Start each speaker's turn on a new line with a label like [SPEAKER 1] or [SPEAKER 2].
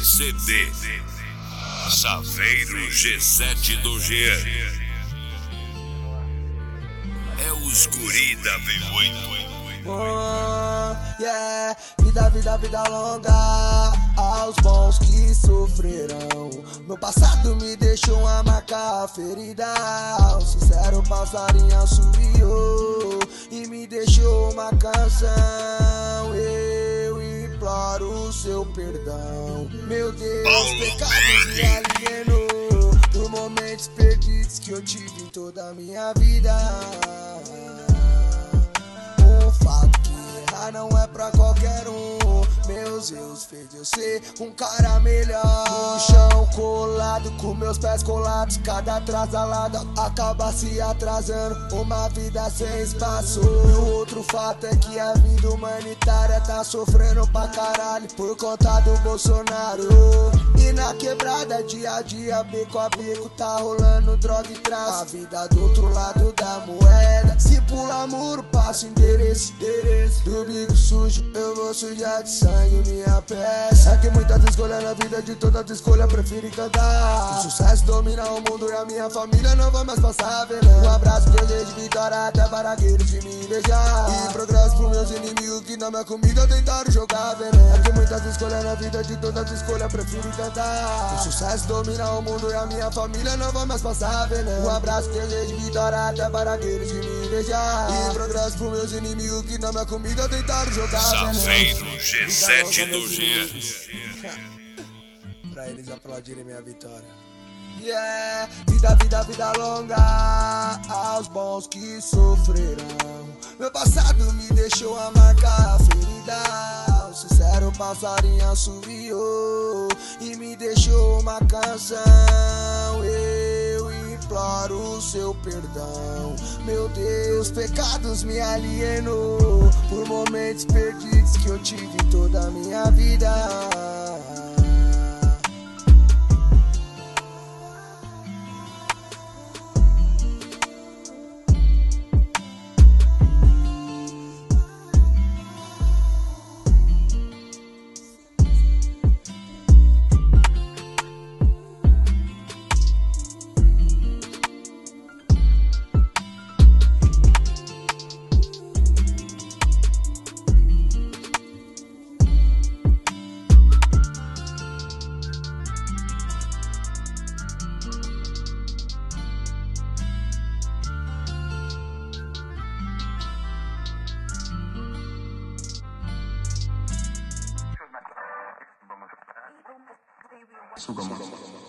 [SPEAKER 1] CD Saveiro G7 do G. É os guri da V8.
[SPEAKER 2] Yeah. Vida longa aos bons que sofrerão. Meu passado me deixou uma marca ferida. O sincero passarinho assobiou e me deixou uma canção. Eu imploro o seu perdão. Meu Deus, pecados me alienou por momentos perdidos que eu tive em toda a minha vida. Um fato que errar não é pra qualquer um. Meus erros fez eu ser um cara melhor. No chão colado, com meus pés colados, cada atrasalado acaba se atrasando. Uma vida sem espaço. E o outro fato é que a vida humanitária tá sofrendo pra caralho por conta do Bolsonaro. E na quebrada, dia a dia, beco a beco, tá rolando droga e tráfico. A vida do outro lado da moeda. Se pula muro, passa endereço. Do bico sujo, eu vou sujar de sangue minha peça. É que muitas escolhas na vida, de todas as escolhas prefiro cantar. O sucesso domina o mundo e a minha família não vai mais passar veneno. Um abraço, desejo de vitória até para aqueles que me invejar. E progresso pros meus inimigos que na minha comida tentaram jogar veneno. É que muitas escolhas na vida, de todas as escolhas prefiro cantar. O sucesso domina o mundo e a minha família não vai mais passar veneno. Um abraço, desejo de vitória até para aqueles que me invejar. E progresso pros meus inimigos que na minha comida tentaram jogar veneno.
[SPEAKER 1] Saveiro G7 do G.
[SPEAKER 2] Pra eles aplaudirem minha vitória. Yeah, vida longa aos bons que sofrerão. Meu passado me deixou a marca ferida. O sincero passarinho assobiou e me deixou uma canção. Eu imploro o seu perdão. Meu Deus, pecados me alienou por momentos perdidos que eu tive em toda a minha vida.
[SPEAKER 3] Sugar